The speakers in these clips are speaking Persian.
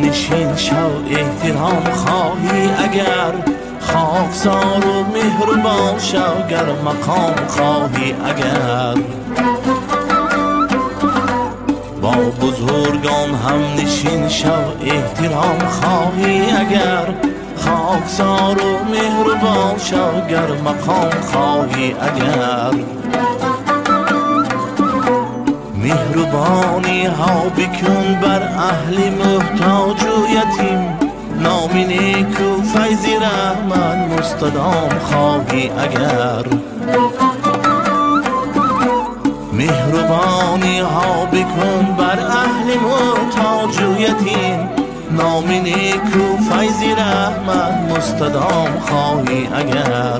نشین شو احترام خواهی اگر خاکسار و مهربان شو گر مقام خواهی اگر با بزرگان هم نشین شو احترام خواهی اگر خاکسار و مهربان شو گر مقام خواهی اگر مهربانی ها بکن بر اهل محتاج و یتیم نام نیکو فیض رحمت مستدام خواهی اگر مهربانی ها بکن بر اهل محتاج و یتیم نام نیکو فیض رحمت مستدام خواهی اگر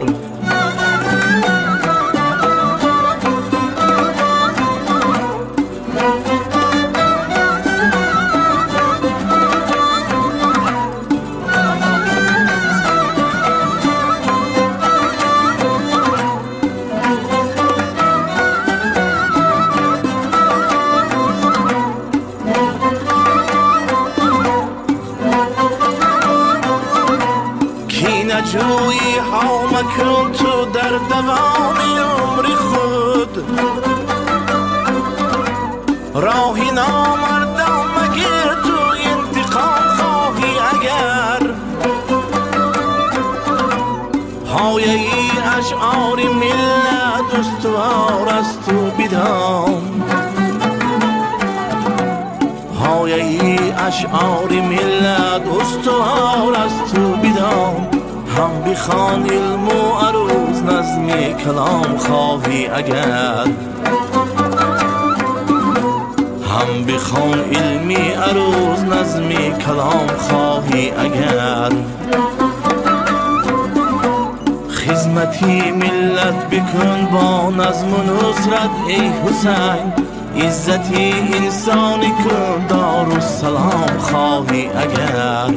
جویی ها مکن تو در دوام عمر خود راهی نامردم مگر تو انتقام خواهی اگر پایه اشعار ملت استوار است تو بدان پایه اشعار ملت استوار است تو بدان هم بخوان علم و عروض نظم کلام خواهی اگر هم بخوان علمی عروض نظم کلام خواهی اگر خدمتی ملت بکن با نظم و نصرت ای حسین عزتی انسانی کن دارالسلام خواهی اگر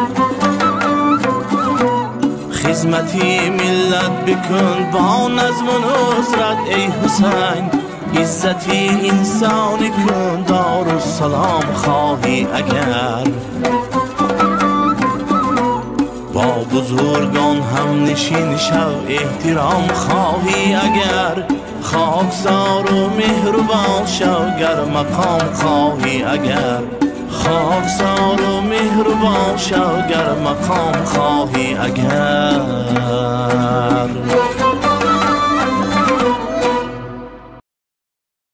خدمتی ملت بکن با نظم و نصرت ای حسین عزتی انسانی کن دارالسلام خواهی اگر با بزرگان هم نشین شو احترام خواهی اگر خاکسار و مهربان شو گر مقام خواهی اگر خاکسار و مهربان شو گر مقام خواهی اگر